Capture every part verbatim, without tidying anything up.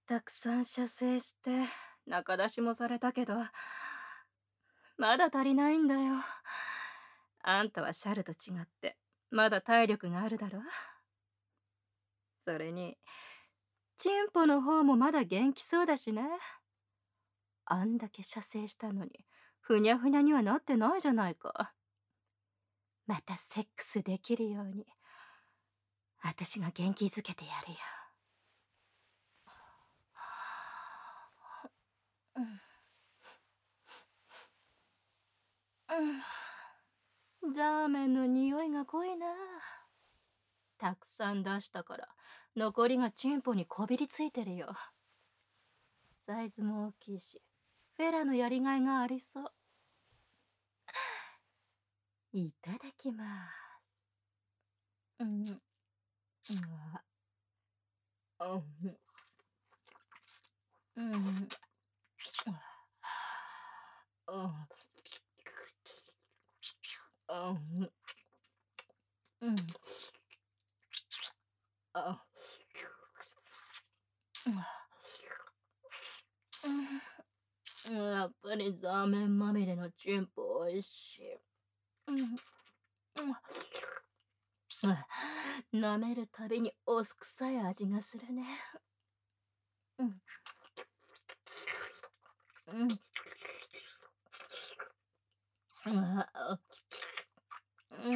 たくさん射精して仲出しもされたけど、まだ足りないんだよ。あんたはシャルと違ってまだ体力があるだろ。それにチンポの方もまだ元気そうだしね。あんだけ射精したのにふにゃふにゃにはなってないじゃないか。またセックスできるように私が元気づけてやるよ。うん、ザーメンの匂いが濃いな。たくさん出したから残りがチンポにこびりついてるよ。サイズも大きいしフェラのやりがいがありそう。いただきます。うん、うん、うん、うん、うん、うん、あ、うん、やっぱりザーメンまみれのチンポおいしい。うん、うん、舐めるたびにお酢臭い味がするね。うん、うん、あ、うん、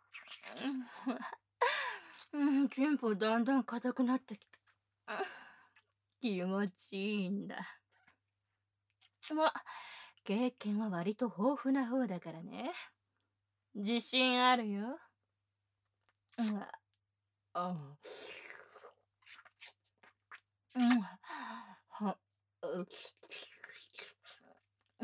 うん、チンポだんだん硬くなってきた。気持ちいいんだ。まあ、経験は割と豊富な方だからね。自信あるよ。うん、あ、うん、は、う、うん、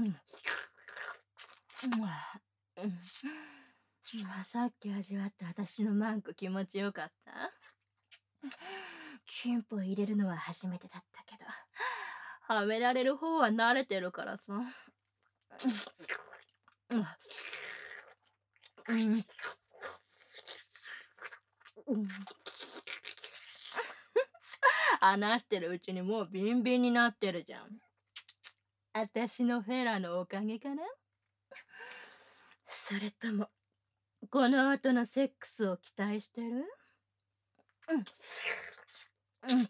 うん、さっき味わった私のマンコ気持ちよかった？チンポ入れるのは初めてだったけど、はめられる方は慣れてるからさ。うん、うん、うん、話してるうちにもうビンビンになってるじゃん。私のフェラのおかげかな？それともこの後のセックスを期待してる？うん、うん、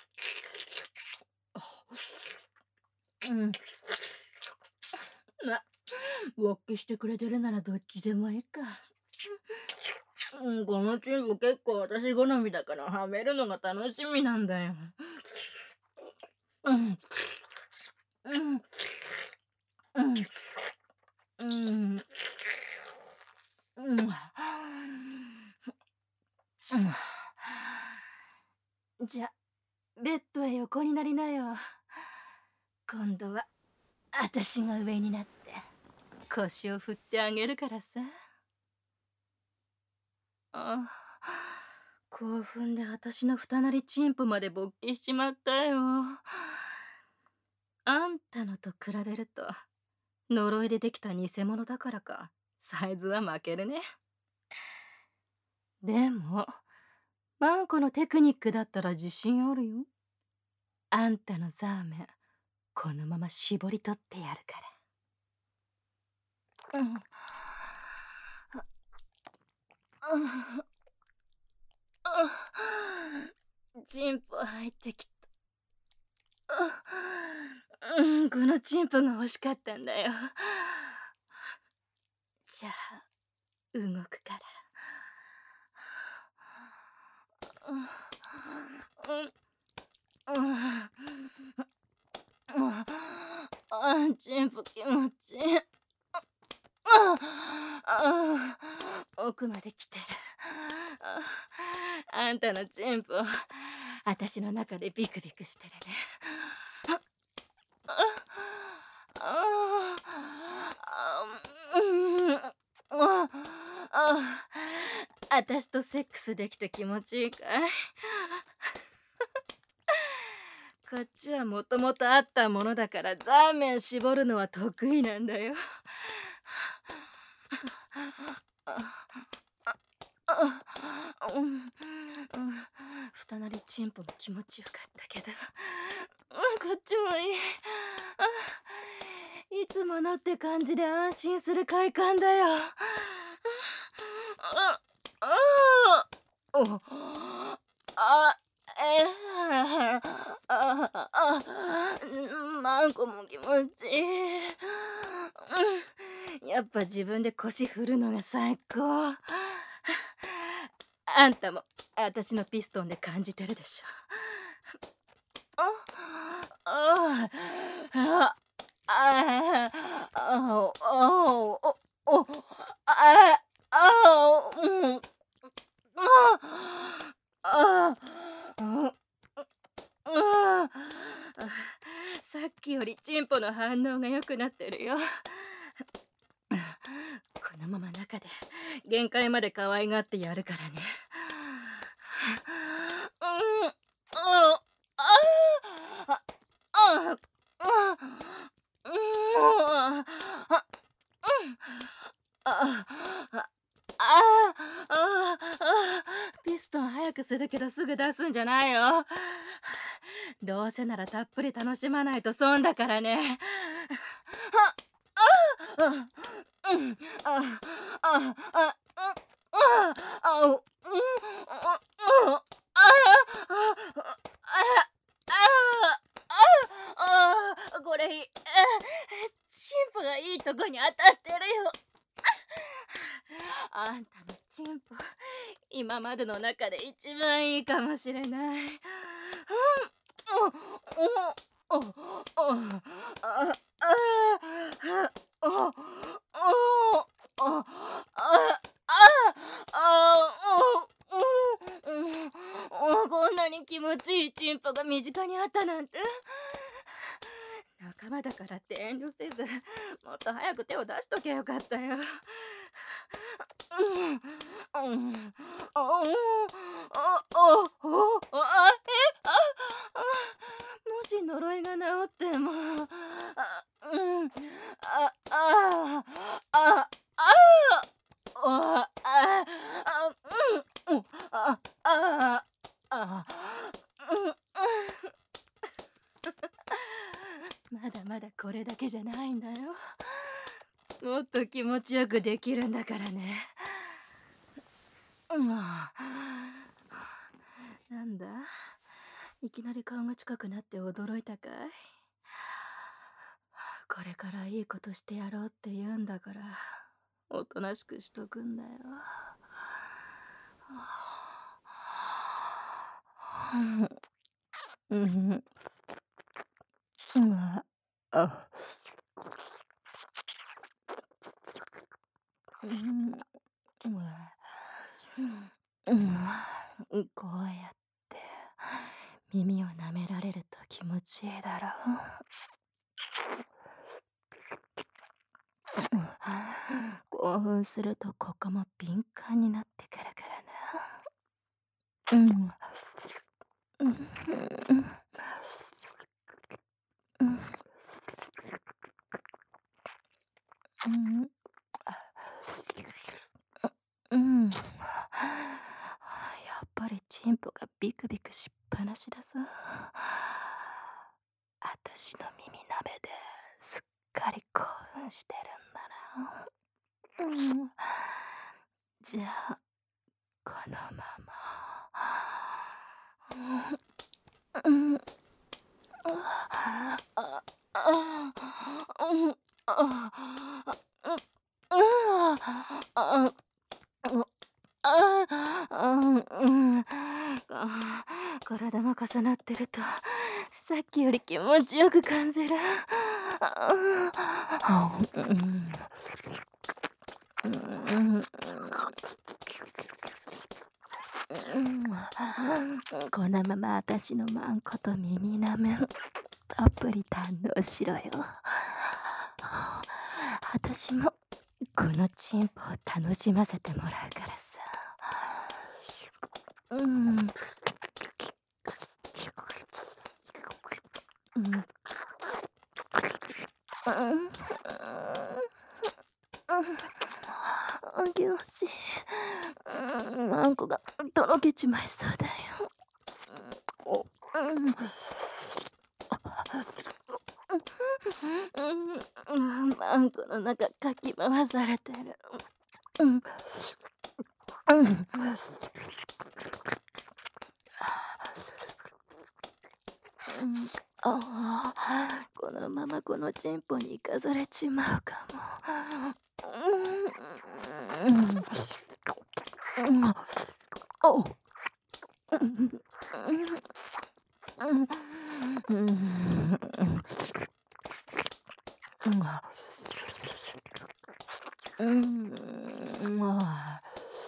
うん。ま、勃起してくれてるならどっちでもいいか。うん、このチンポ結構私好みだからはめるのが楽しみなんだよ。うん、うん、うん、うん、うん、うん。じゃ、ベッドへ横になりなよ。今度は私が上になって腰を振ってあげるからさ。あ、興奮で私の二なりチンポまで勃起しちまったよ。あんたのと比べると呪いでできた偽物だからかサイズは負けるね。でもマンコのテクニックだったら自信あるよ。あんたのザーメンこのまま絞り取ってやるから。うん、チンポ入ってきた。うん、このチンポが欲しかったんだよ。じゃあ動くから。うん、あ、チンポ気持ちいい。ああ、奥まで来てる。ああんたのチンポ私の中でビクビクしてるね。あああ、うん、ああ、私とセックスできて気持ちいいかい？こっちはもともとあったものだからザーメン絞るのは得意なんだよ。 二なりチンポも気持ちよかったけど、うんこっちもいい。あ、いつものって感じで安心する快感だよ。あ、ああ、お、あ、えー、あ、あ、マンコも気持ちいい。うん、やっぱ自分で腰振るのが最高。あんたも私のピストンで感じてるでしょ。あ、あ、あ、あ、あ、お、お、お、あ、あ、うん、あ、あ、うん、うん、さっきよりチンポの反応が良くなってるよ。このまま中で限界まで可愛がってやるからね。うん、あ、あ、あ、あ、あ、うん、あ、あ、うん、あ、あ、あ、あ、あ、ピストン早くするけどすぐ出すんじゃないよ。どうせならたっぷり楽しまないと損だからね。あ、あ、うん、あ、あ、あ、あ、あ、あ、うん、あ、あ、あ、ああ、これいい。チンポがいいとこに当たってるよ。あんたのチンポ、今までの中で一番いいかもしれない。うん、お、お、お、お、あ、あ、お、お、お、あ、あ、あ、お、うん、お、こんなに気持ちいいチンポが身近にあったなんて。仲間だからって遠慮せず、もっと早く手を出しとけばよかったよ。うん、うん、あ、うん、あ、あ、あ、あ、え、あ、あ、もし呪いが治っても、あ、うん、あ、あ、あ、あ、あ、あ、あ、うん、うん、あ、あ、あ、うん、まだまだこれだけじゃないんだよ。もっと気持ちよくできるんだからね。うん、なんだ、いきなり顔が近くなって驚いたかい？これからいいことしてやろうって言うんだから、おとなしくしとくんだよ。うん、うん、うん、あ、うん、うん、こうやって耳を舐められると気持ちいいだろう。興奮するとここも敏感になってくるからな。うん。うん。うん。うん。うん。やっぱりチンポがビクビクしっぱなしだぞ。あたしの耳舐めですっかり興奮してるんだな。うん。じゃあ、このまま。うん。うん。ああ、あ、うん、あ、うん、ああ、うああ、うん、あ、体が重なってると、さっきより気持ちよく感じる。ああ、うん、うん、うん、このまま私のマンコと耳舐めたっぷり堪能しろよ。私もこのチンポを楽しませてもらうからさ。うん。うん。うん。うん。よし。うん。マンコがとろけちまいそうだよ。 うん、マンコの中かき回されてる。うん。うん。ああ、このままこのチンポに行かされちまうかも。うん。うん。おう。うん。うん。うん。うん。うん。あ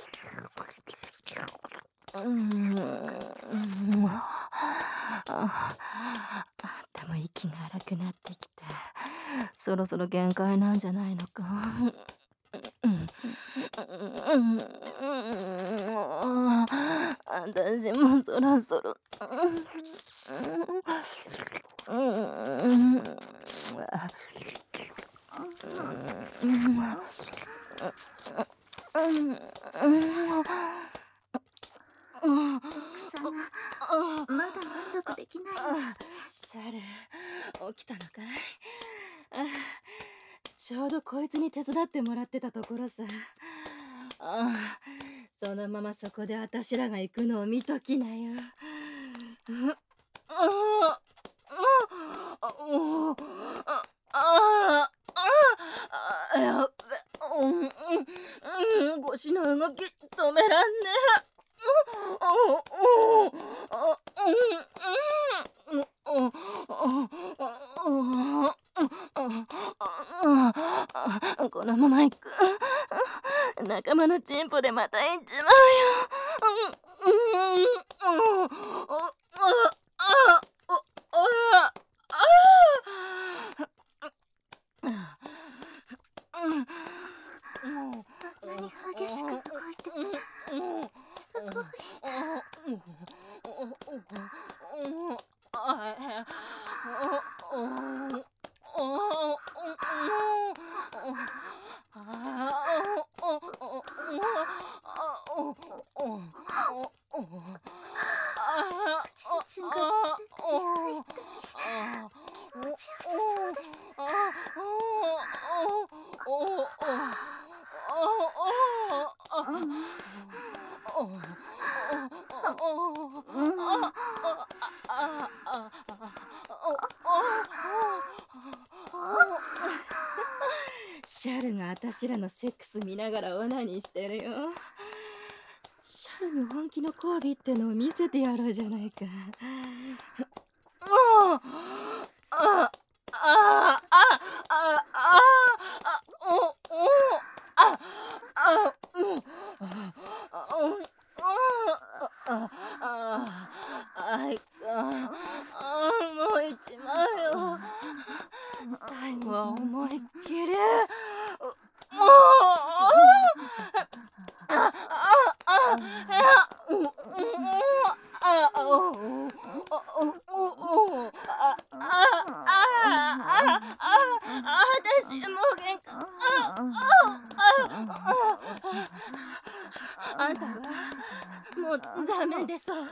あ。うん。ああ、でも息が荒くなってきて、そろそろ限界なんじゃないのか。うん。私もそろそろ。うん。うん。 奥様、まだ満足できないんですね。 シャル、起きたのかい？あ、ちょうどこいつに手伝ってもらってたところさ。あ、そのままそこであたしらが行くのを見ときなよ。ああ、あ、もう、あ、ああ、あ、やっべ、うん、うん、うん、腰の動き止めらんねえ。うん、うん、あ、うん、うん、うん、うん、うん、このまま行く。仲間のチンポでまた行っちまうよ。うん、うん、うん、あ、あ、あ、お、あ、あ、 あんなに激しく動いて、すごい。おちんちんが出たり入ったり、気持ちよさそうです。うん。うん。 シャルがあたしらのセックス見ながらオナニーしてるよ。シャルに本気の交尾ってのを見せてやろうじゃないか。もう、あ、あ、あ、あ、あ、あ、お、お、あ、あ、うん、あ、あ、うん、あ、あ、あ、あいか、あ、もう一枚よ。最後は思いっきり。もう、あ、あ、あ、あ、うん、うん、あ、あ、お、お、お、お、あ、あ、あ、あ、あ、あ、私もう限界。あ、あ、あ、あんたはもうダメでそう。いい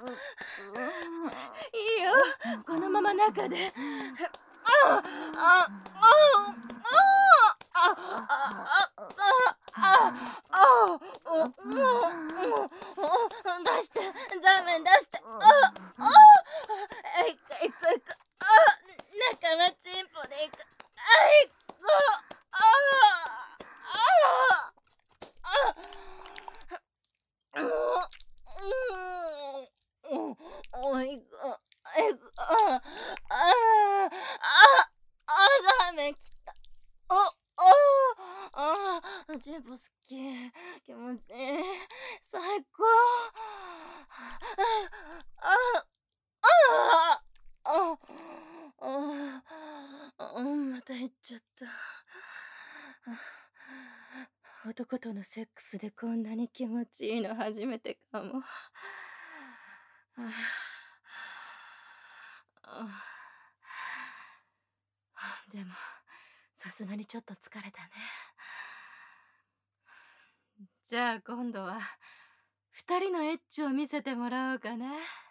よ、このまま中で。あ、あ、あ、あ、あ、あ、あ、あ、お、もう、もう、出して、ザーメン出して、あ、あ、いくいくいく、あ、仲間チンポでいく、あ、いく、あ、あ、あ、あ、もう、うん、おいく、いく、あ、あ、あ、あ、ザーメン切った。お、お、ああ、チンポ好き。気持ちいい。最高。あ、あ、あ、あ、あ、また行っちゃった。男とのセックスでこんなに気持ちいいの初めてかも。でも、さすがにちょっと疲れたね。じゃあ今度は二人のエッチを見せてもらおうかな。